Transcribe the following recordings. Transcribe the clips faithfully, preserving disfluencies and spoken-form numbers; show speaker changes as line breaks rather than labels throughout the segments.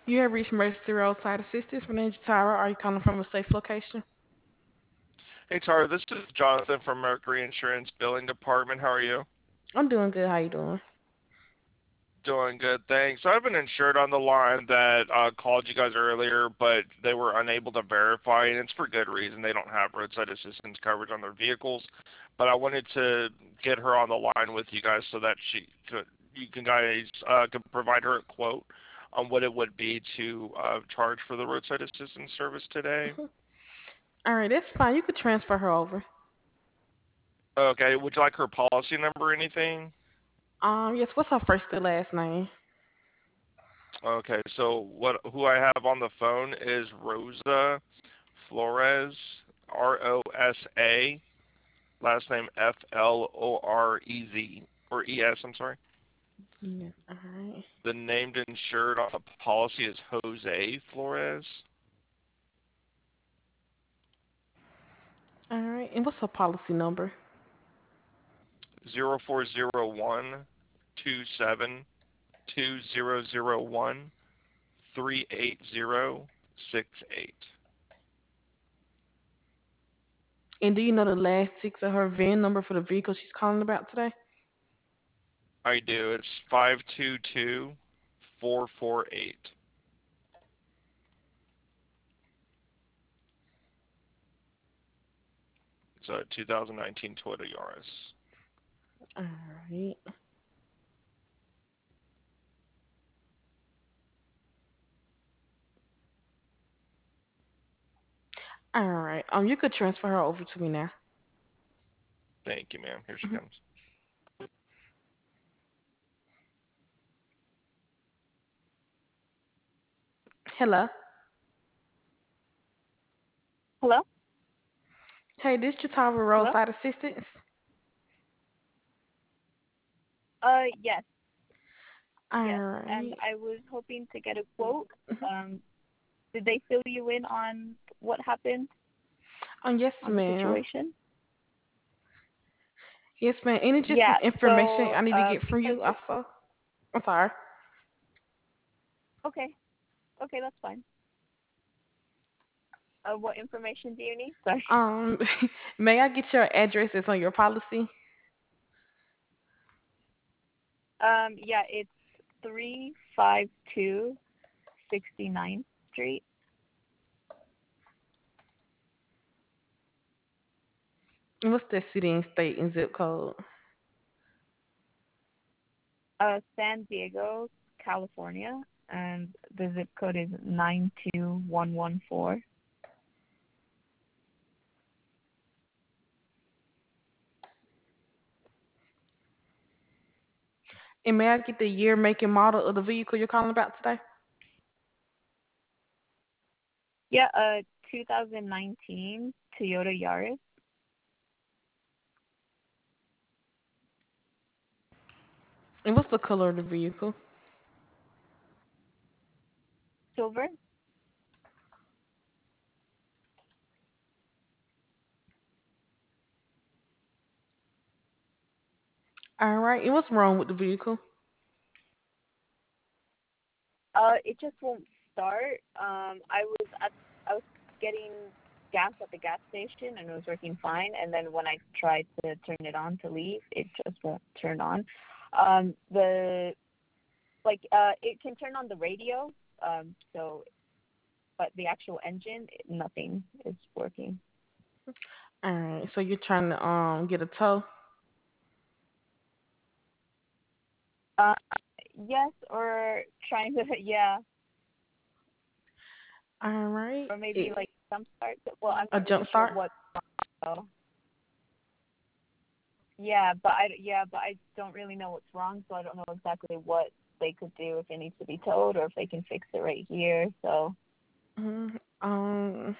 You have reached Mercy Roadside Assistance. My name is Tyra. Are you calling from a safe location?
Hey Tara, this is Jonathan from Mercury Insurance Billing Department. How are you?
I'm doing good. How you doing?
Doing good, thanks. So I have an insured on the line that uh, called you guys earlier, but they were unable to verify, and it's for good reason. They don't have roadside assistance coverage on their vehicles. But I wanted to get her on the line with you guys so that she could, you can guys uh, could provide her a quote on what it would be to uh, charge for the roadside assistance service today.
All right, that's fine. You could transfer her over.
Okay, would you like her policy number or anything?
Um, yes. What's her first and last name?
Okay, so what who I have on the phone is Rosa Flores, R O S A, last name F L O R E Z or E S, I'm sorry.
Yeah. All right.
The named insured on the policy is Jose Flores.
All right. And what's her policy number?
Zero four zero one two seven two zero zero one three eight zero six eight.
And do you know the last six of her V I N number for the vehicle she's calling about today?
I do. It's five two two four four eight. It's a two thousand nineteen Toyota Yaris.
All right. All right. Um, you could transfer her over to me now.
Thank you, ma'am. Here she
Mhm.
comes.
Hello.
Hello?
Hey, this is Jatara
Hello?
Roadside Assistance.
Uh, yes,
All
yes. And
right.
I was hoping to get a quote.
Mhm.
Um, did they fill you in on what happened
Um, yes,
on the
ma'am.
situation?
Yes, ma'am. Any just some
Yeah.
information
So,
I need to
uh,
get from
because
you
it,
also? I'm sorry.
okay, okay, that's fine. Uh, what information do you need? Sorry.
Um, may I get your address that's on your policy?
Um, yeah, it's three five two sixty ninth Street,
And what's the city and state and zip code?
uh, San Diego, California, and the zip code is nine two one one four.
And may I get the year, make, and model of the vehicle you're calling about today?
Yeah, uh, two thousand nineteen Toyota Yaris,
And what's the color of the vehicle?
silver.
All right. And what's wrong with the vehicle?
Uh, it just won't start. Um, I was at I was getting gas at the gas station and it was working fine. And then when I tried to turn it on to leave, it just won't turn on. Um, the like uh, it can turn on the radio. Um, so but the actual engine, nothing is working.
All right. So you're trying to um get a tow.
Uh, yes, or trying to yeah,
All right.
or maybe
It,
like some start. Well, I'm
a
not really
jump
sure
start.
what. So. Yeah, but I yeah, but I don't really know what's wrong, so I don't know exactly what they could do if it needs to be towed or if they can fix it right here. So
Mhm. Um,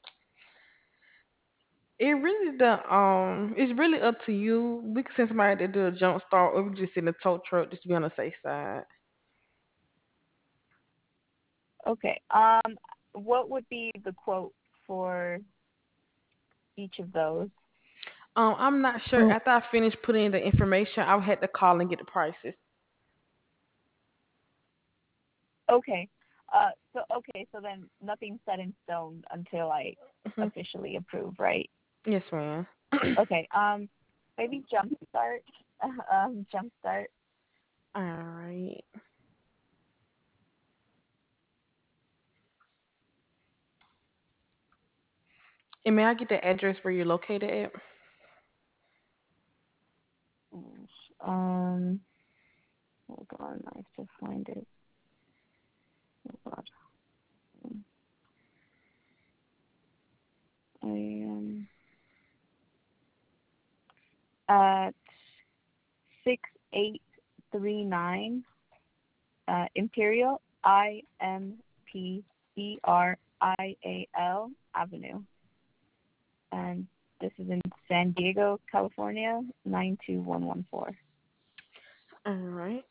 it really the um, it's really up to you. We can send somebody to do a jump start, or we can just send a tow truck just to be on the safe side.
okay, um, what would be the quote for each of those?
Um, I'm not sure. After I finish putting in the information, I'll have to call and get the prices.
Okay, Uh, so okay, so then nothing's set in stone until I
Mhm.
officially approve, right?
Yes, ma'am.
Okay. Um, maybe jumpstart. um, jumpstart.
All right. And may I get the address where you're located at?
Um, hold on, I have to find it. Oh God. I am at six eight three nine uh, Imperial I M P E R I A L Avenue, and this is in San Diego, California, nine two one one four.
All right.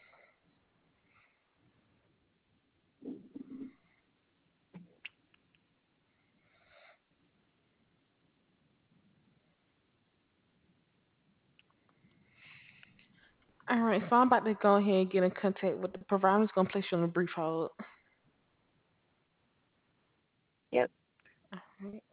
All right. So I'm about to go ahead and get in contact with the provider. I'm just gonna place you on a brief hold.
Yep.
All right.